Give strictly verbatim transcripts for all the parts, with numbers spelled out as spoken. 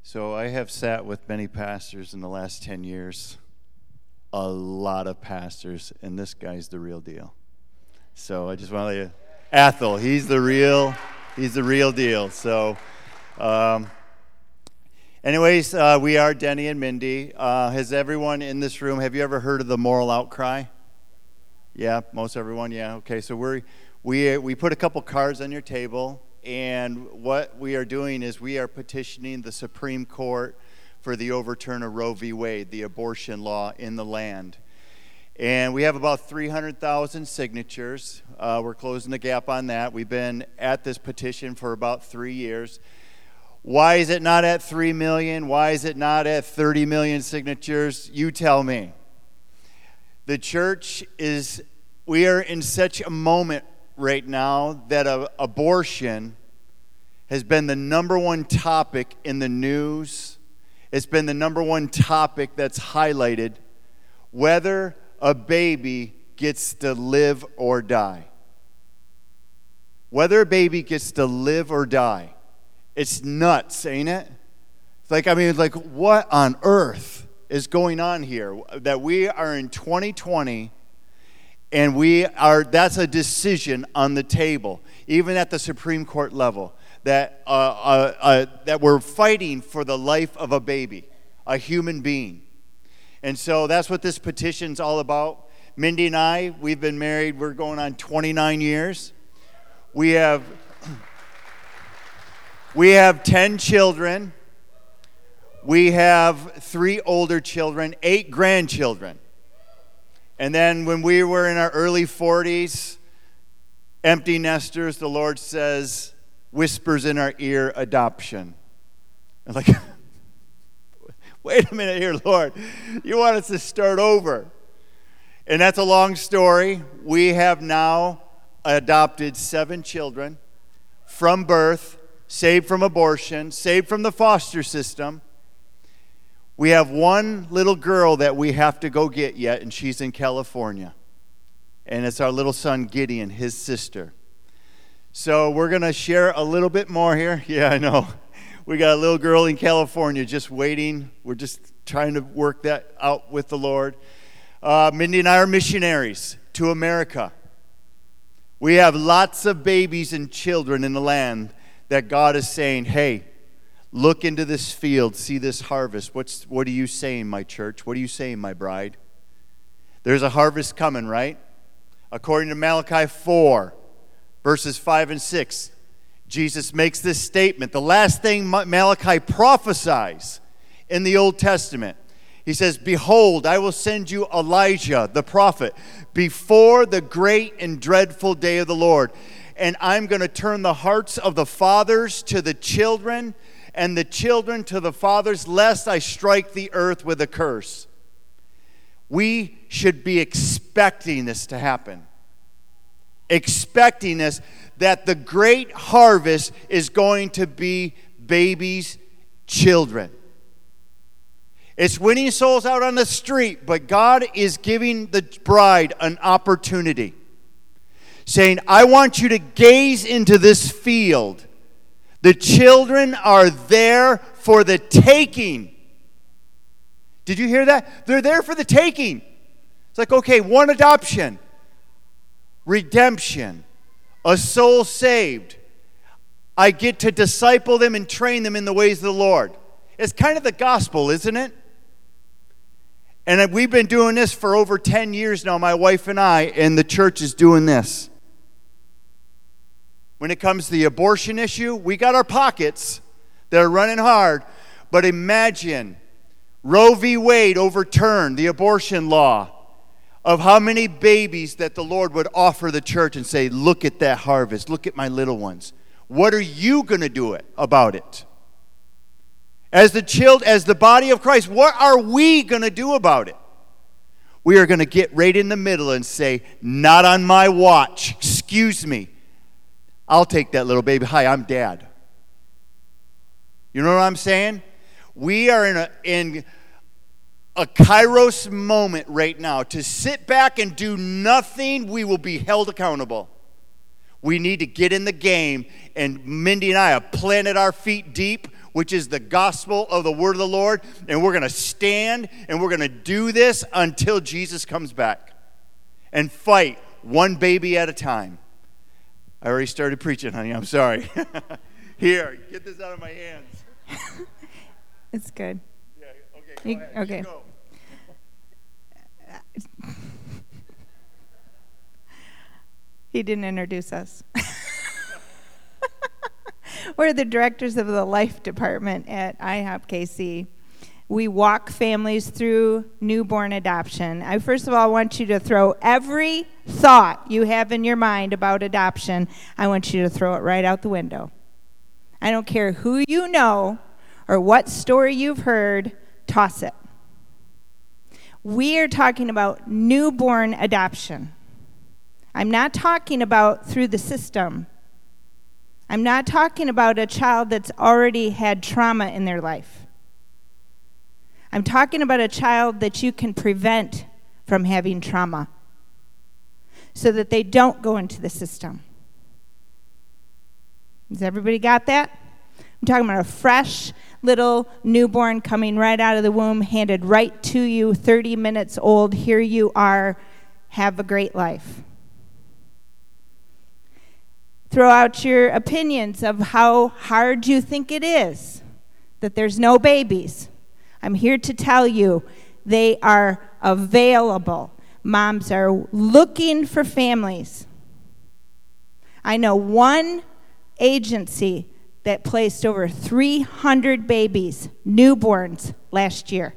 So I have sat with many pastors in the last ten years, a lot of pastors, and this guy's the real deal. So I just want to let you, Athel, he's the real, he's the real deal. So, um, anyways, uh, we are Denny and Mindy. Uh, has everyone in this room, have you ever heard of the moral outcry? Yeah, most everyone, yeah. Okay, so we're, we we put a couple cards on your table, and what we are doing is we are petitioning the Supreme Court for the overturn of Roe v. Wade, the abortion law in the land. And we have about three hundred thousand signatures. Uh, we're closing the gap on that. We've been at this petition for about three years. Why is it not at three million? Why is it not at thirty million signatures? You tell me. The church is, we are in such a moment right now that a, abortion has been the number one topic in the news. It's been the number one topic that's highlighted, whether a baby gets to live or die. Whether a baby gets to live or die. It's nuts, ain't it? It's like, I mean, like, what on earth is going on here? That we are in twenty twenty, and we are, that's a decision on the table, even at the Supreme Court level, that uh, uh, uh, that we're fighting for the life of a baby, a human being. And so that's what this petition's all about. Mindy and I, we've been married, we're going on twenty-nine years. We have we have ten children. We have three older children, eight grandchildren. And then when we were in our early forties, empty nesters, the Lord says, whispers in our ear, adoption. I'm like, wait a minute here, Lord. You want us to start over. And that's a long story. We have now adopted seven children from birth, saved from abortion, saved from the foster system. We have one little girl that we have to go get yet, and she's in California. And it's our little son, Gideon, his sister. So we're going to share a little bit more here. Yeah, I know. We got a little girl in California just waiting. We're just trying to work that out with the Lord. Uh, Mindy and I are missionaries to America. We have lots of babies and children in the land that God is saying, hey, look into this field, see this harvest. What's, what are you saying, my church? What are you saying, my bride? There's a harvest coming, right? According to Malachi four, verses five and six, Jesus makes this statement. The last thing Malachi prophesies in the Old Testament. He says, behold, I will send you Elijah, the prophet, before the great and dreadful day of the Lord. And I'm going to turn the hearts of the fathers to the children, and the children to the fathers, lest I strike the earth with a curse. We should be expecting this to happen. Expecting this, that the great harvest is going to be babies, children. It's winning souls out on the street, but God is giving the bride an opportunity. Saying, I want you to gaze into this field. The children are there for the taking. Did you hear that? They're there for the taking. It's like, okay, one adoption, redemption, a soul saved. I get to disciple them and train them in the ways of the Lord. It's kind of the gospel, isn't it? And we've been doing this for over ten years now, my wife and I, and the church is doing this. When it comes to the abortion issue, we got our pockets that are running hard. But imagine Roe v. Wade overturned the abortion law, of how many babies that the Lord would offer the church and say, look at that harvest. Look at my little ones. What are you going to do it about it? As the child, as the body of Christ, what are we going to do about it? We are going to get right in the middle and say, not on my watch. Excuse me. I'll take that little baby. Hi, I'm dad. You know what I'm saying? We are in a in a kairos moment right now. To sit back and do nothing, we will be held accountable. We need to get in the game, and Mindy and I have planted our feet deep. which is the gospel of the word of the Lord, and we're going to stand and we're going to do this until Jesus comes back and fight one baby at a time. I already started preaching, honey. I'm sorry. Here, get this out of my hands. It's good. Yeah, okay, go You, ahead. okay. You go. He didn't introduce us. We're the directors of the life department at I HOP K C. We walk families through newborn adoption. I first of all want you to throw every thought you have in your mind about adoption. I want you to throw it right out the window. I don't care who you know or what story you've heard, toss it. We are talking about newborn adoption. I'm not talking about through the system. I'm not talking about a child that's already had trauma in their life. I'm talking about a child that you can prevent from having trauma so that they don't go into the system. Has everybody got that? I'm talking about a fresh little newborn coming right out of the womb, handed right to you, thirty minutes old. Here you are. Have a great life. Throw out your opinions of how hard you think it is that there's no babies. I'm here to tell you they are available. Moms are looking for families. I know one agency that placed over three hundred babies, newborns, last year.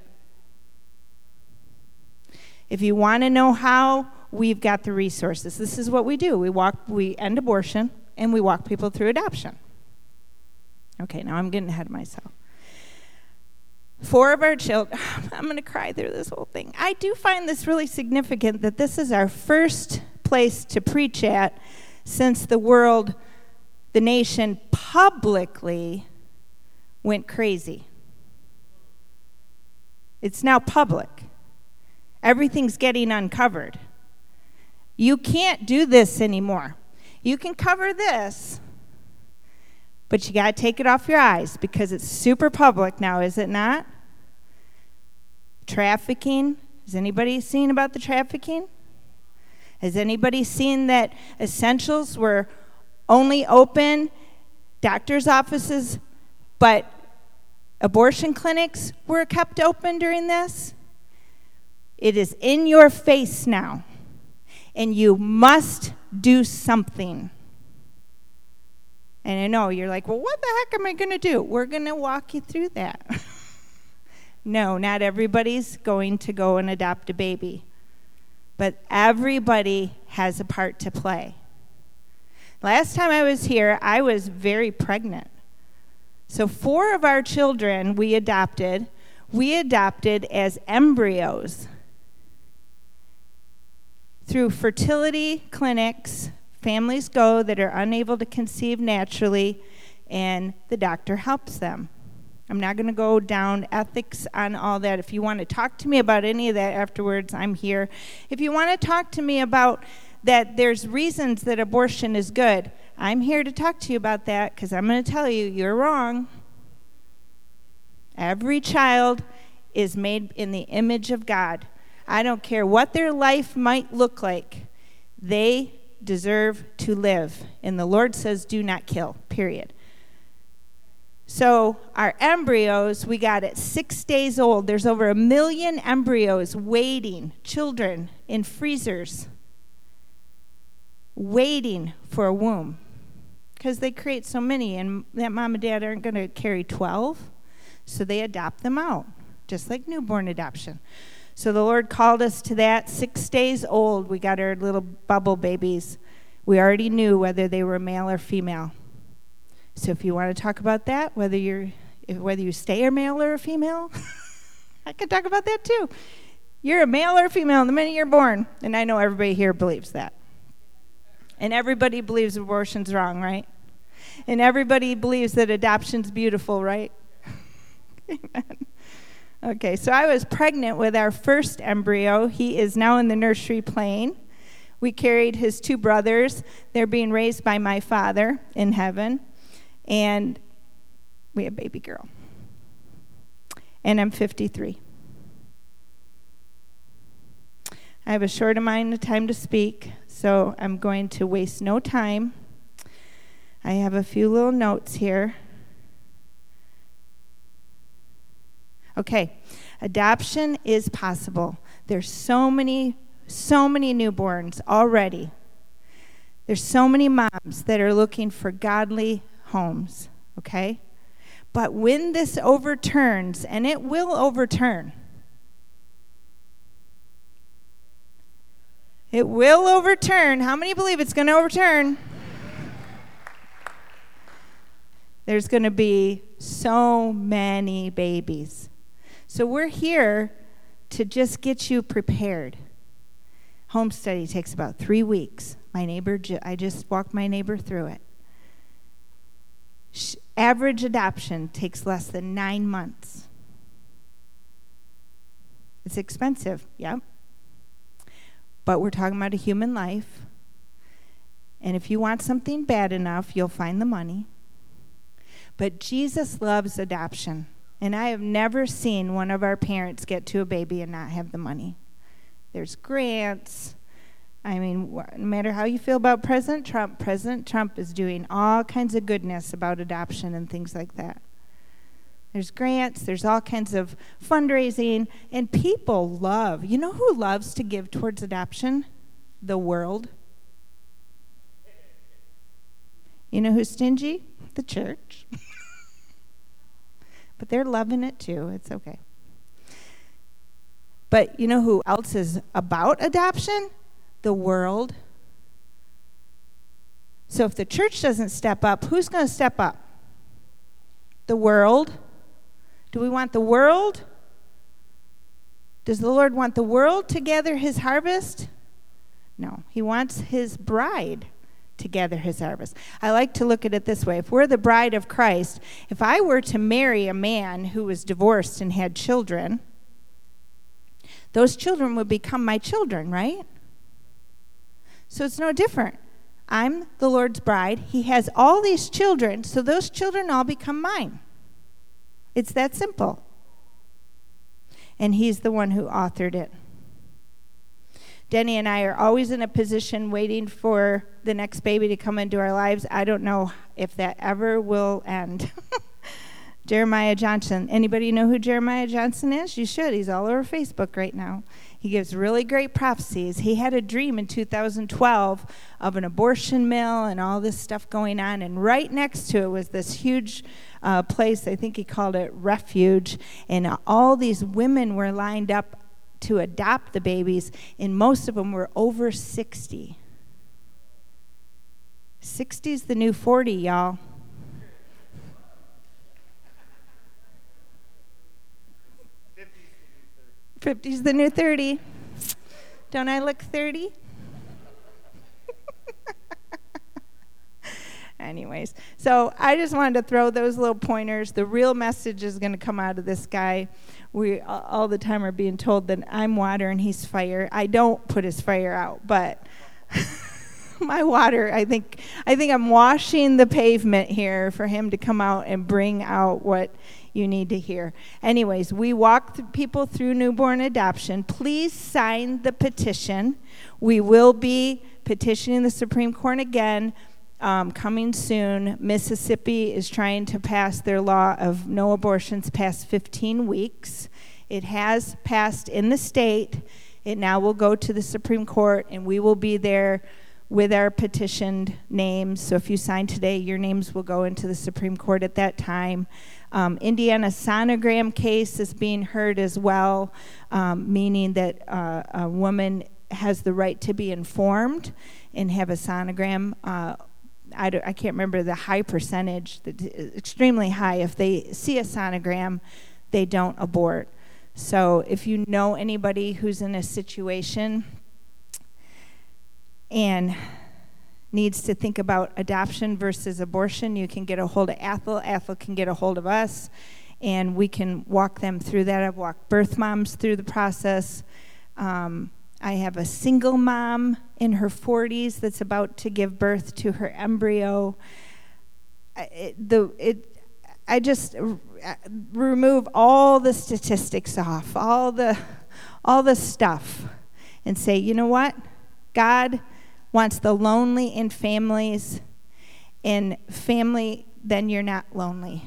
If you want to know how, we've got the resources. This is what we do. We walk, we end abortion, and we walk people through adoption. Okay, now I'm getting ahead of myself. Four of our children, I'm going to cry through this whole thing. I do find this really significant that this is our first place to preach at since the world, the nation, publicly went crazy. It's now public. Everything's getting uncovered. You can't do this anymore. You can cover this, but you got to take it off your eyes because it's super public now, is it not? Trafficking. Has anybody seen about the trafficking? Has anybody seen that Essentials were only open, doctor's offices, but abortion clinics were kept open during this? It is in your face now, and you must do something. And I know you're like, well, what the heck am I going to do? We're going to walk you through that. No, not everybody's going to go and adopt a baby, but everybody has a part to play. Last time I was here, I was very pregnant. So four of our children we adopted, we adopted as embryos through fertility clinics. Families go that are unable to conceive naturally, and the doctor helps them. I'm not going to go down ethics on all that. If you want to talk to me about any of that afterwards, I'm here. If you want to talk to me about that there's reasons that abortion is good, I'm here to talk to you about that because I'm going to tell you, you're wrong. Every child is made in the image of God. I don't care what their life might look like. They deserve to live. And the Lord says, do not kill, period. So our embryos, we got at six days old. There's over a million embryos waiting, children in freezers, waiting for a womb. Because they create so many, and that mom and dad aren't going to carry twelve, so they adopt them out, just like newborn adoption. So the Lord called us to that. Six days old, we got our little bubble babies. We already knew whether they were male or female. So if you want to talk about that, whether you're, if, whether you stay a male or a female, I could talk about that too. You're a male or a female the minute you're born, and I know everybody here believes that. And everybody believes abortion's wrong, right? And everybody believes that adoption's beautiful, right? Amen. Okay, so I was pregnant with our first embryo. He is now in the nursery playing. We carried his two brothers. They're being raised by my Father in heaven. And we have baby girl. And I'm fifty-three. I have a short amount of time to speak, so I'm going to waste no time. I have a few little notes here. Okay, adoption is possible. There's so many, so many newborns already. There's so many moms that are looking for godly homes, okay? But when this overturns, and it will overturn, it will overturn. How many believe it's going to overturn? There's going to be so many babies. So we're here to just get you prepared. Home study takes about three weeks. My neighbor, I just walked my neighbor through it. Average adoption takes less than nine months. It's expensive, yep. But we're talking about a human life. And if you want something bad enough, you'll find the money. But Jesus loves adoption. And I have never seen one of our parents get to a baby and not have the money. There's grants. I mean, no matter how you feel about President Trump, President Trump is doing all kinds of goodness about adoption and things like that. There's grants, there's all kinds of fundraising, and people love. You know who loves to give towards adoption? The world. You know who's stingy? The church. But they're loving it too. It's okay. But you know who else is about adoption? The world. So if the church doesn't step up, who's going to step up? The world. Do we want the world? Does the Lord want the world to gather his harvest? No. He wants his bride to gather his harvest. I like to look at it this way. If we're the bride of Christ, if I were to marry a man who was divorced and had children, those children would become my children, right? So it's no different. I'm the Lord's bride. He has all these children, so those children all become mine. It's that simple. And he's the one who authored it. Denny and I are always in a position waiting for the next baby to come into our lives. I don't know if that ever will end. Jeremiah Johnson. Anybody know who Jeremiah Johnson is? You should. He's all over Facebook right now. He gives really great prophecies. He had a dream in two thousand twelve of an abortion mill and all this stuff going on, and right next to it was this huge uh, place, I think he called it Refuge, and uh, all these women were lined up to adopt the babies, and most of them were over sixty. sixty's the new forty, y'all. fifty's the new thirty. Don't I look thirty? Anyways, so I just wanted to throw those little pointers. The real message is going to come out of this guy. We all the time are being told that I'm water and he's fire. I don't put his fire out, but my water, I think I think I'm washing the pavement here for him to come out and bring out what you need to hear. Anyways, we walk th- people through newborn adoption. Please sign the petition. We will be petitioning the Supreme Court again um, coming soon. Mississippi is trying to pass their law of no abortions past fifteen weeks. It has passed in the state. It now will go to the Supreme Court, and we will be there with our petitioned names. So if you sign today, your names will go into the Supreme Court at that time. Um, Indiana sonogram case is being heard as well, um, meaning that uh, a woman has the right to be informed and have a sonogram. Uh, I, don't, I can't remember the high percentage, the, extremely high. If they see a sonogram, they don't abort. So if you know anybody who's in a situation and needs to think about adoption versus abortion, you can get a hold of Athel. Athel can get a hold of us, and we can walk them through that. I've walked birth moms through the process. Um, I have a single mom in her forties that's about to give birth to her embryo. It, the, it, I just r- remove all the statistics off, all the all the stuff, and say, you know what? God wants the lonely in families, and family, then you're not lonely.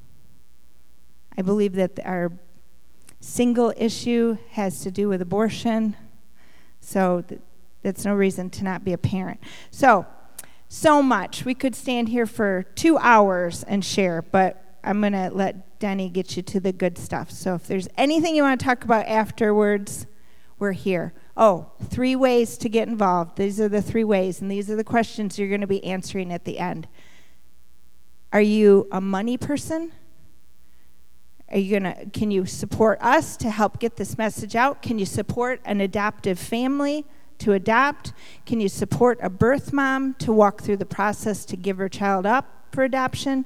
I believe that our single issue has to do with abortion, so th- that's no reason to not be a parent. So, so much. We could stand here for two hours and share, but I'm going to let Denny get you to the good stuff. So if there's anything you want to talk about afterwards, we're here. Oh, three ways to get involved. These are the three ways, and these are the questions you're going to be answering at the end. Are you a money person? Are you gonna? Can you support us to help get this message out? Can you support an adoptive family to adopt? Can you support a birth mom to walk through the process to give her child up for adoption?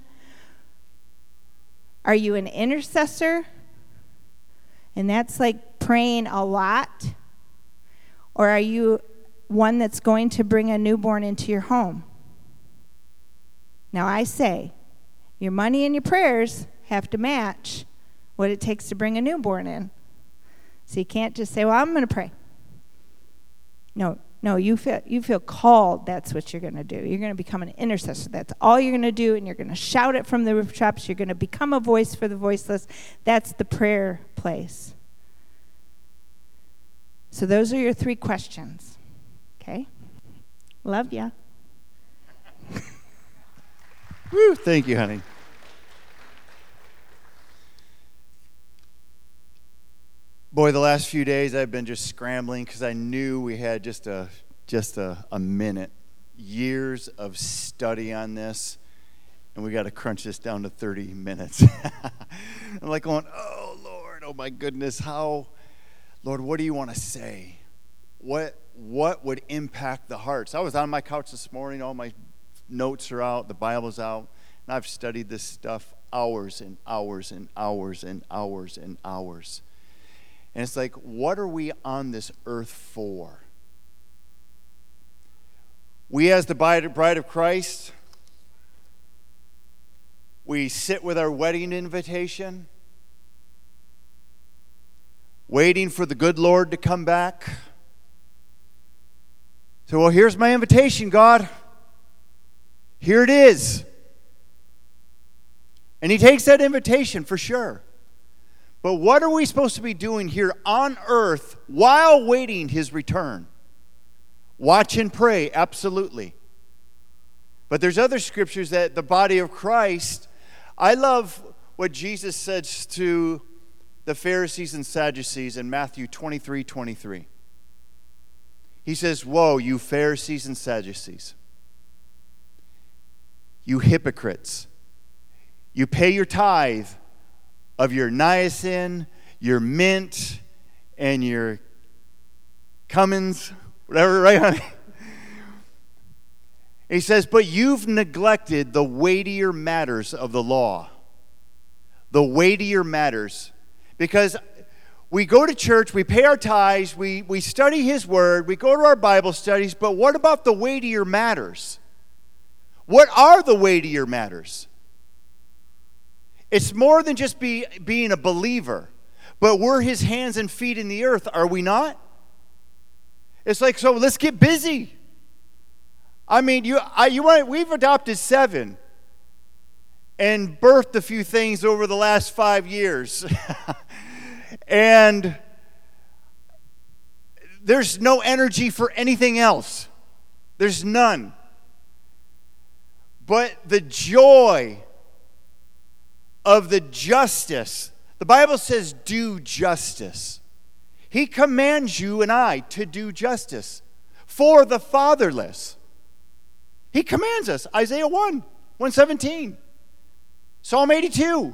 Are you an intercessor? And that's like praying a lot. Or are you one that's going to bring a newborn into your home? Now I say, your money and your prayers have to match what it takes to bring a newborn in. So you can't just say, well, I'm going to pray. No, no, you feel you feel called. That's what you're going to do. You're going to become an intercessor. That's all you're going to do, and you're going to shout it from the rooftops. You're going to become a voice for the voiceless. That's the prayer place. So those are your three questions. Okay? Love ya. Woo, thank you, honey. Boy, the last few days I've been just scrambling because I knew we had just a just a, a minute, years of study on this, and we got to crunch this down to thirty minutes. I'm like going, oh, Lord, oh, my goodness, how, Lord, what do you want to say? What what would impact the hearts? I was on my couch this morning, all my notes are out, the Bible's out, and I've studied this stuff hours and hours and hours and hours and hours. And it's like, what are we on this earth for? We as the bride of Christ, we sit with our wedding invitation, waiting for the good Lord to come back. So, well, here's my invitation, God. Here it is. And he takes that invitation for sure. But what are we supposed to be doing here on earth while waiting his return? Watch and pray, absolutely. But there's other scriptures that the body of Christ, I love what Jesus says to the Pharisees and Sadducees in Matthew twenty-three twenty-three. He says, woe, you Pharisees and Sadducees, you hypocrites. You pay your tithe of your niacin, your mint, and your Cummins, whatever, right, honey? He says, but you've neglected the weightier matters of the law. The weightier matters. Because we go to church, we pay our tithes, we, we study his word, we go to our Bible studies, but what about the weightier matters? What are the weightier matters? It's more than just be, being a believer, but we're his hands and feet in the earth, are we not? It's like, so let's get busy. I mean, you, I, you want, we've adopted seven and birthed a few things over the last five years. And there's no energy for anything else. There's none. But the joy of the justice. The Bible says do justice. He commands you and I to do justice for the fatherless. He commands us. Isaiah one, one seventeen. Psalm eighty-two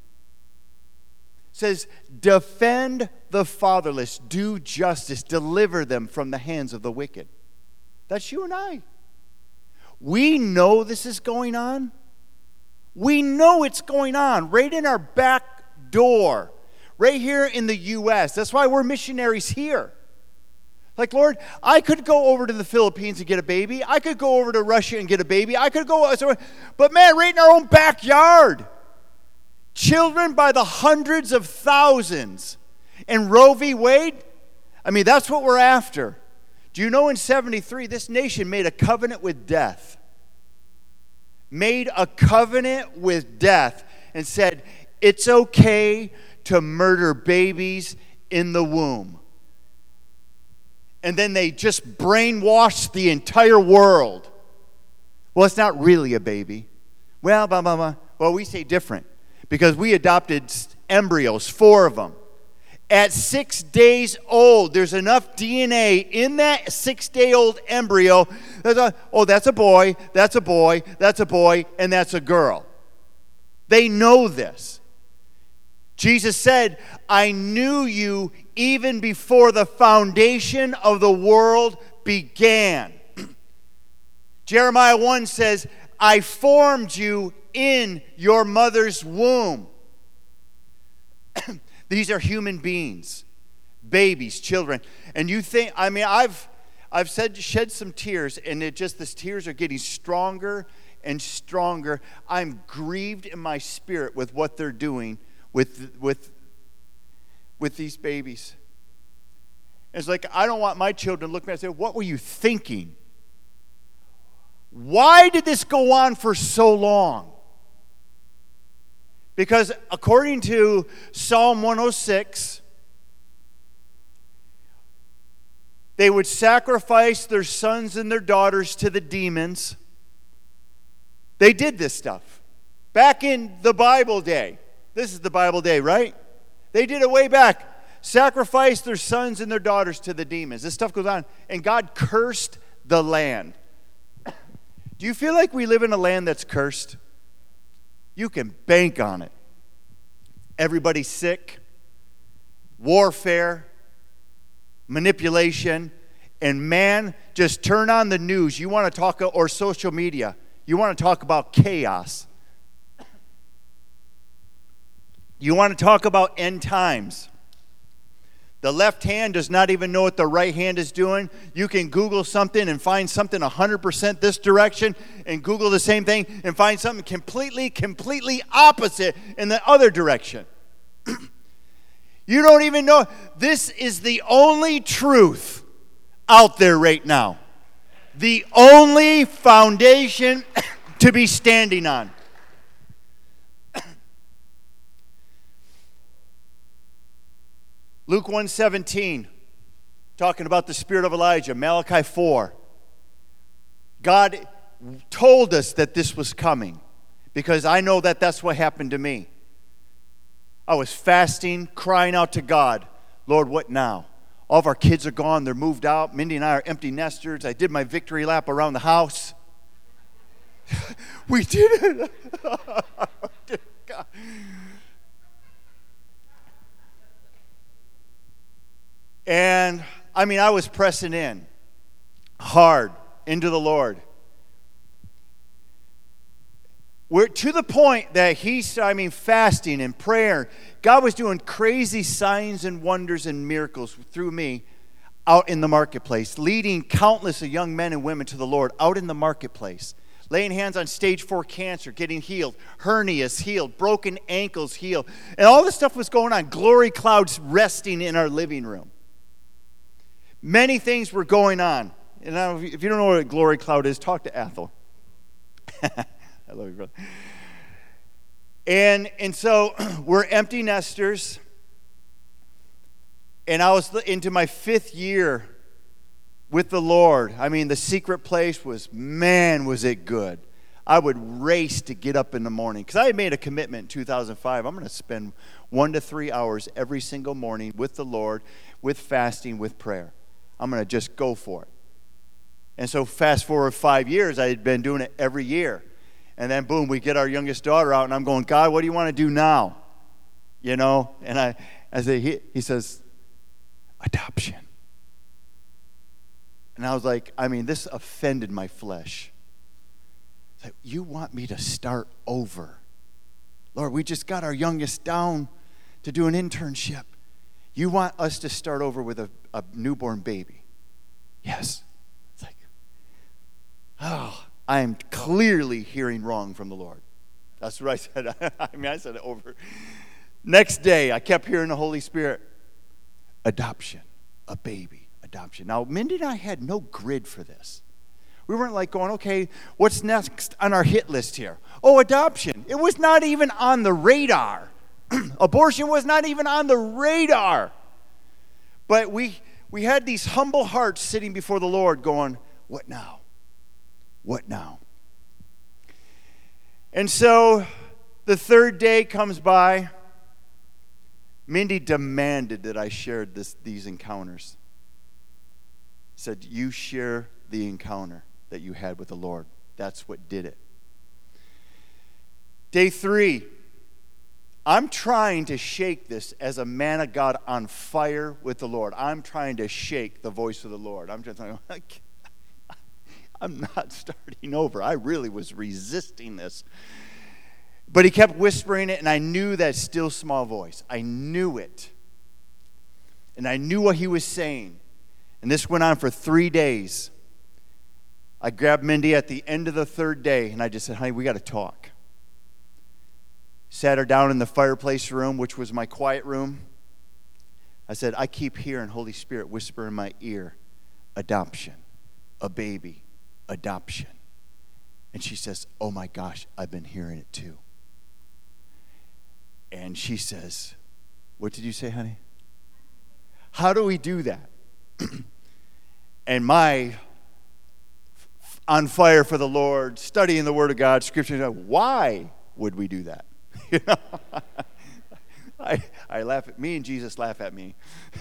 says, defend the fatherless, do justice, deliver them from the hands of the wicked. That's you and I. We know this is going on. We know it's going on right in our back door, right here in the U S That's why we're missionaries here. Like, Lord, I could go over to the Philippines and get a baby. I could go over to Russia and get a baby. I could go, but man, right in our own backyard, Children by the hundreds of thousands. And Roe v. Wade, I mean, that's what we're after. Do you know in seventy-three, this nation made a covenant with death. Made a covenant with death and said, it's okay to murder babies in the womb. And then they just brainwashed the entire world. Well, it's not really a baby. Well, blah, blah, blah. Well, we say different because we adopted embryos, four of them. At six days old, there's enough D N A in that six-day-old embryo. There's a, oh, that's a boy, that's a boy, that's a boy, and that's a girl. They know this. Jesus said, I knew you even before the foundation of the world began. Jeremiah one says, I formed you in your mother's womb. These are human beings, babies, children. And you think, I mean, I've I've said shed some tears, and it just, the tears are getting stronger and stronger. I'm grieved in my spirit with what they're doing with with with these babies. It's like, I don't want my children to look at me and say, what were you thinking? Why did this go on for so long? Because according to Psalm one oh six, they would sacrifice their sons and their daughters to the demons. They did this stuff back in the Bible day. This is the Bible day, right? They did it way back. Sacrifice their sons and their daughters to the demons. This stuff goes on. And God cursed the land. Do you feel like we live in a land that's cursed? You can bank on it. Everybody's sick, warfare, manipulation, and man, just turn on the news. You want to talk, or social media, you want to talk about chaos. You want to talk about end times. The left hand does not even know what the right hand is doing. You can Google something and find something one hundred percent this direction, and Google the same thing and find something completely, completely opposite in the other direction. You don't even know. This is the only truth out there right now. The only foundation to be standing on. Luke one seventeen, talking about the spirit of Elijah. Malachi four. God told us that this was coming because I know that that's what happened to me. I was fasting, crying out to God, Lord, what now? All of our kids are gone. They're moved out. Mindy and I are empty nesters. I did my victory lap around the house. We did it. God. And, I mean, I was pressing in hard into the Lord. We're to the point that he's, I mean, fasting and prayer. God was doing crazy signs and wonders and miracles through me out in the marketplace, leading countless of young men and women to the Lord out in the marketplace, laying hands on stage four cancer, getting healed, hernias healed, broken ankles healed. And all this stuff was going on, glory clouds resting in our living room. Many things were going on. And now, if you don't know what a glory cloud is, talk to Athel. I love you, brother. And, and so we're empty nesters. And I was into my fifth year with the Lord. I mean, the secret place was, man, was it good. I would race to get up in the morning. Because I had made a commitment in two thousand five. I'm going to spend one to three hours every single morning with the Lord, with fasting, with prayer. I'm going to just go for it. And so fast forward five years, I had been doing it every year. And then, boom, we get our youngest daughter out, and I'm going, God, what do you want to do now? You know? And I, I say, he, he says, adoption. And I was like, I mean, this offended my flesh. Like, you want me to start over? Lord, we just got our youngest down to do an internship. You want us to start over with a, a newborn baby? Yes. It's like, oh, I am clearly hearing wrong from the Lord. That's what I said. I mean, I said it over. Next day, I kept hearing the Holy Spirit. Adoption, a baby, adoption. Now, Mindy and I had no grid for this. We weren't like going, okay, what's next on our hit list here? Oh, adoption. It was not even on the radar. Abortion was not even on the radar. But we we had these humble hearts sitting before the Lord going, what now? What now? And so the third day comes by. Mindy demanded that I shared this, these encounters. Said, you share the encounter that you had with the Lord. That's what did it. Day three, I'm trying to shake this as a man of God on fire with the Lord. I'm trying to shake the voice of the Lord. I'm just like, I'm not starting over. I really was resisting this. But he kept whispering it, and I knew that still small voice. I knew it. And I knew what he was saying. And this went on for three days. I grabbed Mindy at the end of the third day, and I just said, honey, we got to talk. Sat her down in the fireplace room, which was my quiet room. I said, I keep hearing Holy Spirit whisper in my ear, adoption, a baby, adoption. And she says, oh my gosh, I've been hearing it too. And she says, what did you say, honey? How do we do that? And my on fire for the Lord, studying the Word of God, Scripture, why would we do that? You know, I, I laugh at me and Jesus laugh at me.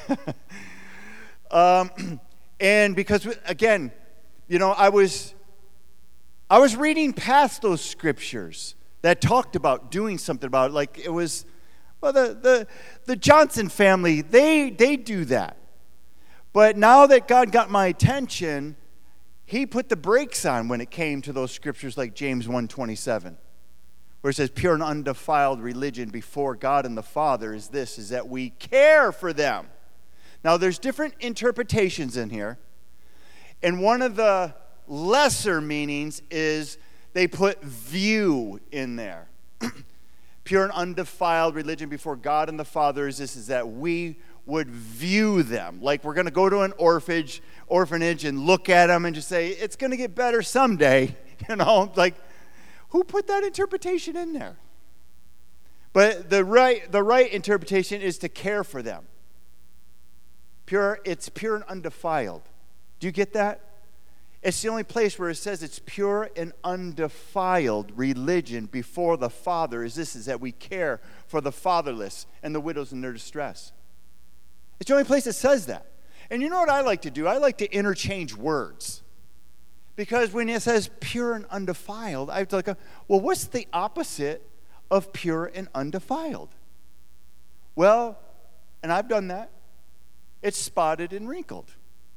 um, and because, again, you know, I was, I was reading past those scriptures that talked about doing something about it. Like it was, well, the, the, the Johnson family, they, they do that. But now that God got my attention, he put the brakes on when it came to those scriptures like James one twenty-seven. Where it says, pure and undefiled religion before God and the Father is this, is that we care for them. Now, there's different interpretations in here. And one of the lesser meanings is they put view in there. Pure and undefiled religion before God and the Father is this, is that we would view them. Like we're going to go to an orphanage, orphanage and look at them and just say, it's going to get better someday. You know, like, who put that interpretation in there? But the right, the right interpretation is to care for them. Pure, it's pure and undefiled. Do you get that? It's the only place where it says it's pure and undefiled religion before the Father is this, is that we care for the fatherless and the widows in their distress. It's the only place that says that. And you know what I like to do? I like to interchange words. Because when it says pure and undefiled, I have to like, well, what's the opposite of pure and undefiled? Well, and I've done that. It's spotted and wrinkled.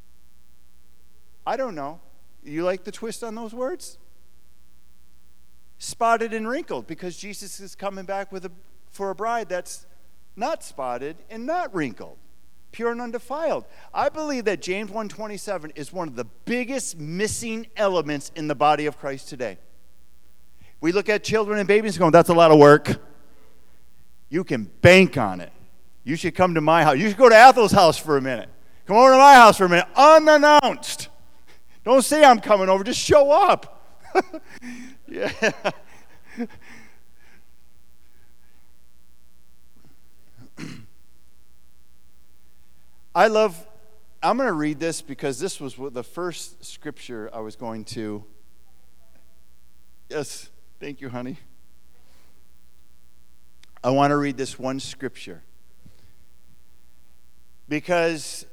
I don't know. You like the twist on those words? Spotted and wrinkled, because Jesus is coming back with a, for a bride that's not spotted and not wrinkled. Pure and undefiled. I believe that James one twenty-seven is one of the biggest missing elements in the body of Christ today. We look at children and babies going, that's a lot of work. You can bank on it. You should come to my house. You should go to Ethel's house for a minute. Come over to my house for a minute, unannounced. Don't say I'm coming over, just show up. Yeah. I love, I'm going to read this because this was the first scripture I was going to. Yes, thank you, honey. I want to read this one scripture because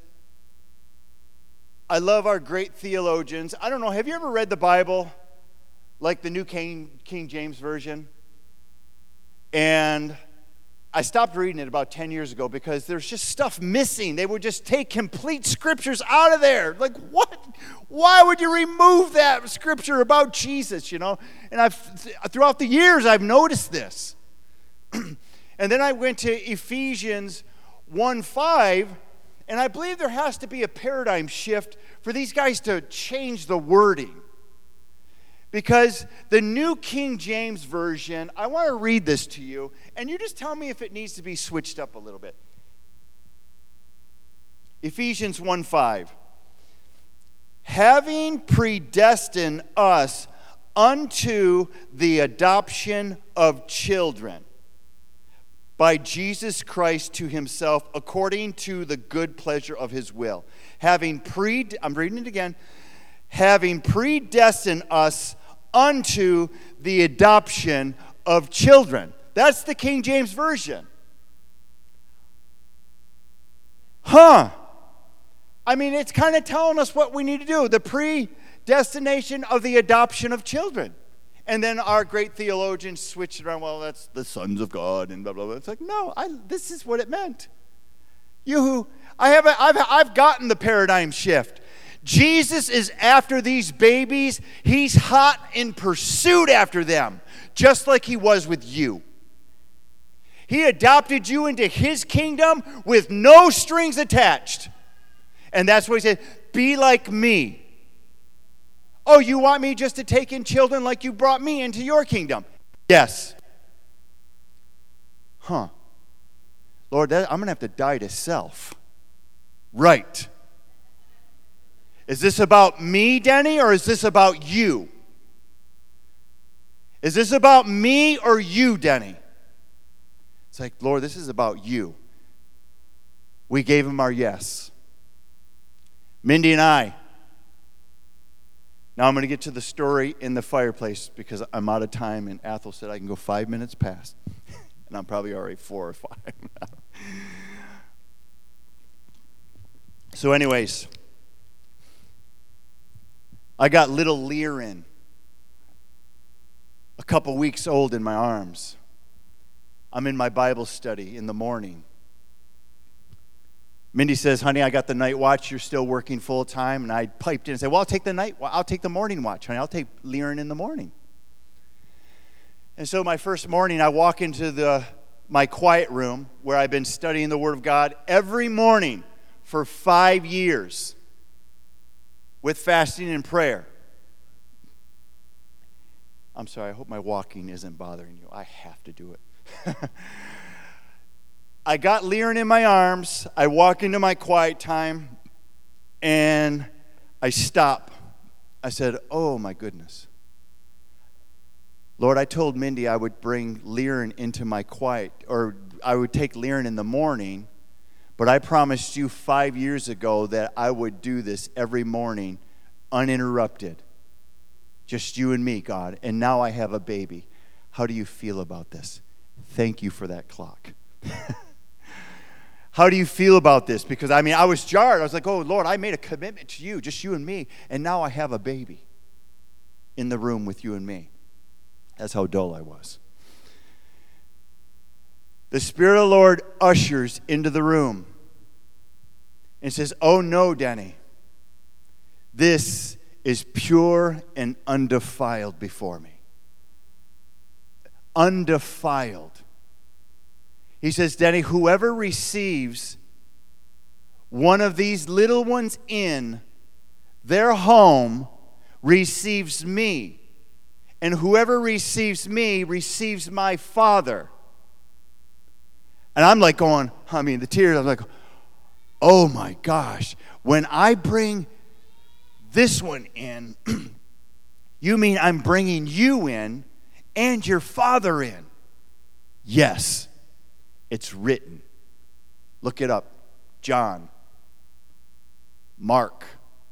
I love our great theologians. I don't know, have you ever read the Bible like the New King, King James Version? And I stopped reading it about ten years ago because there's just stuff missing. They would just take complete scriptures out of there. Like, what? Why would you remove that scripture about Jesus, you know? And I've throughout the years, I've noticed this. And then I went to Ephesians one five, and I believe there has to be a paradigm shift for these guys to change the wording. Because the New King James Version, I want to read this to you, and you just tell me if it needs to be switched up a little bit. Ephesians one five. Having predestined us unto the adoption of children by Jesus Christ to himself, according to the good pleasure of his will. Having pre, I'm reading it again. Having predestined us unto the adoption of children. That's the King James Version. Huh. I mean, it's kind of telling us what we need to do. The predestination of the adoption of children. And then our great theologians switched it around. Well, that's the sons of God and blah, blah, blah. It's like, no, I, this is what it meant. You, I have, I've, I've gotten the paradigm shift. Jesus is after these babies. He's hot in pursuit after them, just like he was with you. He adopted you into his kingdom with no strings attached. And that's what he said, be like me. Oh, you want me just to take in children like you brought me into your kingdom? Yes. Huh. Lord, that, I'm going to have to die to self. Right. Is this about me, Denny, or is this about you? Is this about me or you, Denny? It's like, Lord, this is about you. We gave him our yes. Mindy and I. Now I'm going to get to the story in the fireplace because I'm out of time, and Athel said I can go five minutes past. And I'm probably already four or five. So anyways, I got little Liren, a couple weeks old, in my arms. I'm in my Bible study in the morning. Mindy says, honey, I got the night watch. You're still working full time. And I piped in and said, well, I'll take the night. I'll take the morning watch, honey. I'll take Liren in the morning. And so my first morning, I walk into the my quiet room where I've been studying the Word of God every morning for five years with fasting and prayer. I'm sorry. I hope my walking isn't bothering you. I have to do it. I got Liren in my arms. I walk into my quiet time, and I stop. I said, oh, my goodness. Lord, I told Mindy I would bring Liren into my quiet, or I would take Liren in the morning, but I promised you five years ago that I would do this every morning uninterrupted. Just you and me, God. And now I have a baby. How do you feel about this? Thank you for that clock. How do you feel about this? Because, I mean, I was jarred. I was like, oh, Lord, I made a commitment to you, just you and me, and now I have a baby in the room with you and me. That's how dull I was. The Spirit of the Lord ushers into the room and says, oh, no, Denny. This is pure and undefiled before me. Undefiled. He says, Denny, whoever receives one of these little ones in their home receives me. And whoever receives me receives my Father. And I'm like going, I mean, the tears, I'm like, oh my gosh. When I bring this one in, you mean I'm bringing you in and your Father in? Yes. It's written. Look it up. John. Mark.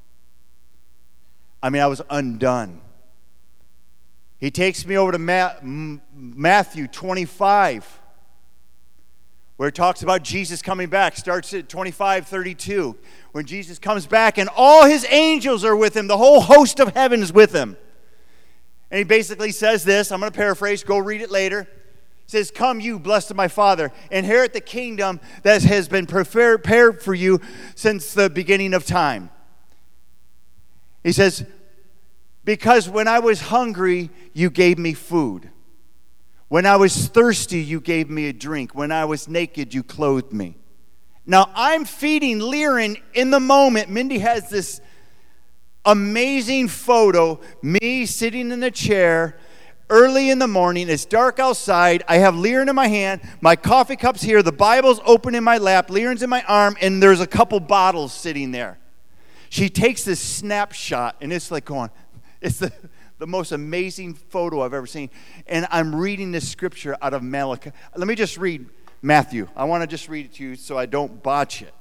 I mean, I was undone. He takes me over to Ma- Matthew twenty-five, where it talks about Jesus coming back. Starts at twenty-five thirty-two, when Jesus comes back and all his angels are with him. The whole host of heaven is with him. And he basically says this. I'm going to paraphrase. Go read it later. He says, come you, blessed of my Father, inherit the kingdom that has been prepared for you since the beginning of time. He says, because when I was hungry, you gave me food. When I was thirsty, you gave me a drink. When I was naked, you clothed me. Now, I'm feeding Liren in the moment. Mindy has this amazing photo, me sitting in a chair, early in the morning. It's dark outside. I have Liren in my hand. My coffee cup's here. The Bible's open in my lap. Liren's in my arm, and there's a couple bottles sitting there. She takes this snapshot, and it's like going, it's the, the most amazing photo I've ever seen. And I'm reading this scripture out of Malachi. Let me just read Matthew. I want to just read it to you so I don't botch it.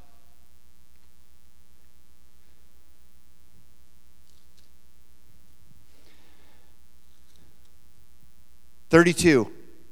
thirty-two.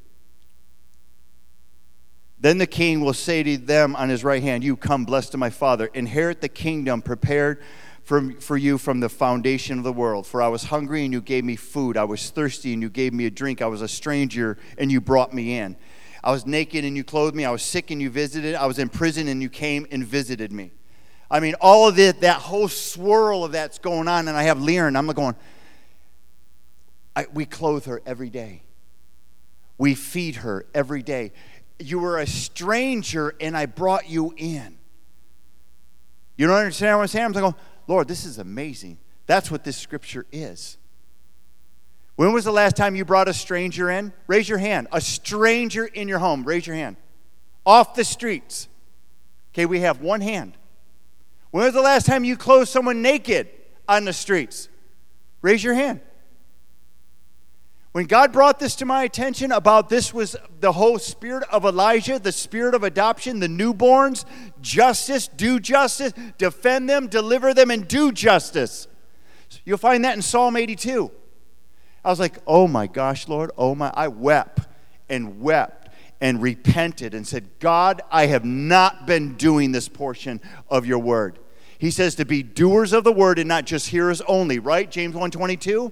Then the king will say to them on his right hand, you come blessed of my Father, inherit the kingdom prepared for, for you from the foundation of the world. For I was hungry and you gave me food. I was thirsty and you gave me a drink. I was a stranger and you brought me in. I was naked and you clothed me. I was sick and you visited. I was in prison and you came and visited me. I mean, all of it, that whole swirl of that's going on. And I have Liren. I'm going, I, we clothe her every day. We feed her every day. You were a stranger, and I brought you in. You don't understand what I'm saying? I'm going, Lord, this is amazing. That's what this scripture is. When was the last time you brought a stranger in? Raise your hand. A stranger in your home. Raise your hand. Off the streets. Okay, we have one hand. When was the last time you clothed someone naked on the streets? Raise your hand. When God brought this to my attention about this was the whole spirit of Elijah, the spirit of adoption, the newborns, justice, do justice, defend them, deliver them, and do justice. You'll find that in Psalm eighty-two. I was like, oh my gosh, Lord, oh my, I wept and wept and repented and said, God, I have not been doing this portion of your word. He says to be doers of the word and not just hearers only, right? James one twenty-two.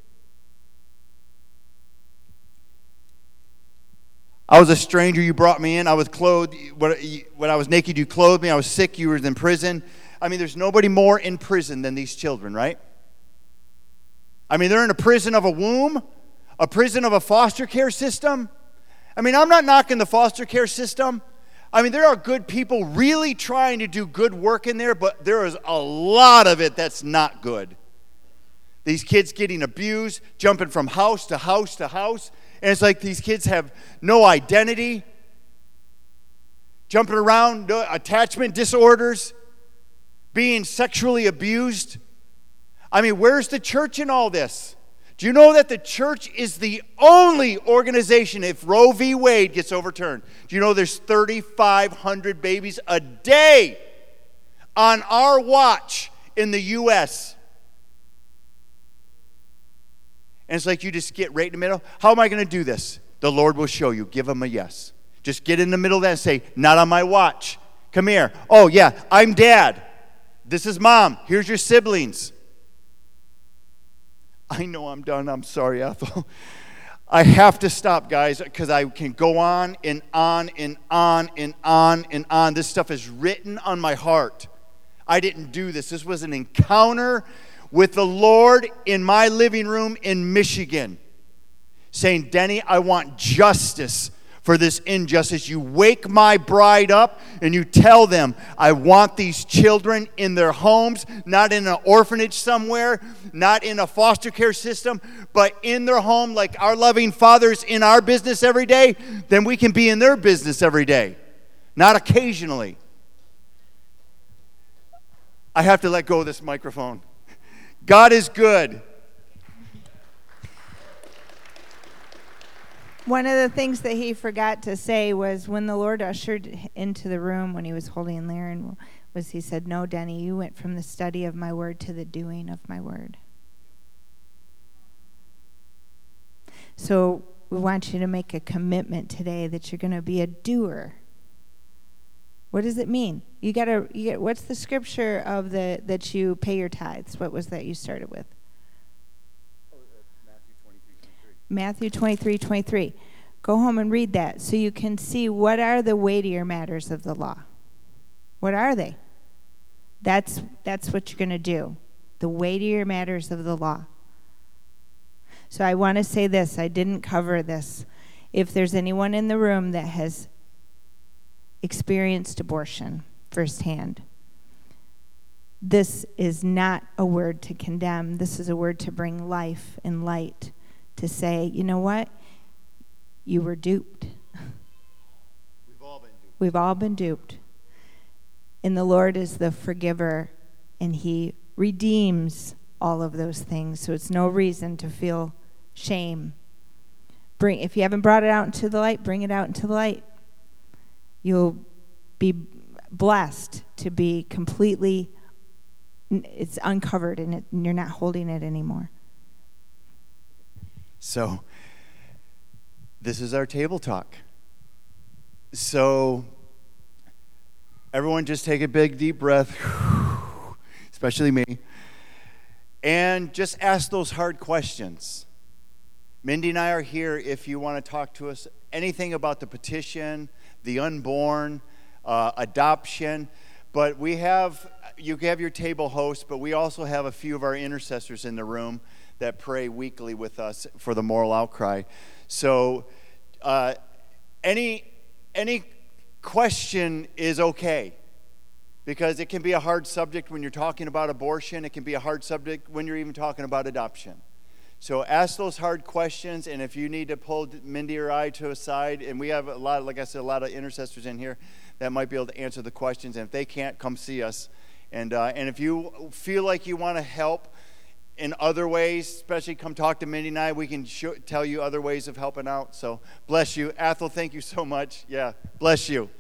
I was a stranger, you brought me in. I was clothed. When I was naked, you clothed me. I was sick, you were in prison. I mean, there's nobody more in prison than these children, right? I mean, they're in a prison of a womb, a prison of a foster care system. I mean, I'm not knocking the foster care system. I mean, there are good people really trying to do good work in there, but there is a lot of it that's not good. These kids getting abused, jumping from house to house to house. And it's like these kids have no identity, jumping around, no attachment disorders, being sexually abused. I mean, where's the church in all this? Do you know that the church is the only organization, if Roe v. Wade gets overturned, do you know there's thirty-five hundred babies a day on our watch in the U S? And it's like you just get right in the middle. How am I going to do this? The Lord will show you. Give him a yes. Just get in the middle of that and say, not on my watch. Come here. Oh, yeah, I'm dad. This is mom. Here's your siblings. I know I'm done. I'm sorry, Ethel. I have to stop, guys, because I can go on and on and on and on and on. This stuff is written on my heart. I didn't do this. This was an encounter with the Lord in my living room in Michigan, saying, Denny, I want justice for this injustice. You wake my bride up and you tell them, I want these children in their homes, not in an orphanage somewhere, not in a foster care system, but in their home like our loving Father's in our business every day, then we can be in their business every day, not occasionally. I have to let go of this microphone. God is good. One of the things that he forgot to say was when the Lord ushered into the room when he was holding Liren, was he said, no, Denny, you went from the study of my word to the doing of my word. So we want you to make a commitment today that you're going to be a doer. What does it mean? You gotta. You get, what's the scripture of the that you pay your tithes? What was that you started with? Oh, Matthew twenty-three twenty-three. Matthew twenty-three twenty-three. Go home and read that so you can see what are the weightier matters of the law. What are they? That's that's what you're going to do. The weightier matters of the law. So I want to say this. I didn't cover this. If there's anyone in the room that has experienced abortion firsthand, This is not a word to condemn. This is a word to bring life and light, to say, you know what? You were duped. We've all been duped. We've all been duped. And the Lord is the forgiver, and he redeems all of those things. So it's no reason to feel shame. Bring, if you haven't brought it out into the light, bring it out into the light. You'll be blessed to be completely, it's uncovered and, it, and you're not holding it anymore. So, this is our table talk. So, everyone just take a big deep breath, especially me, and just ask those hard questions. Mindy and I are here if you want to talk to us anything about the petition, the unborn, uh, adoption. But we have, you have your table host, but we also have a few of our intercessors in the room that pray weekly with us for the moral outcry. So uh, any any question is okay, because it can be a hard subject when you're talking about abortion. It can be a hard subject when you're even talking about adoption. So ask those hard questions, and if you need to pull Mindy or I to a side, and we have a lot, like I said, a lot of intercessors in here that might be able to answer the questions, and if they can't, come see us. And uh, and if you feel like you want to help in other ways, especially come talk to Mindy and I, we can show, tell you other ways of helping out. So bless you. Athel, thank you so much. Yeah, bless you.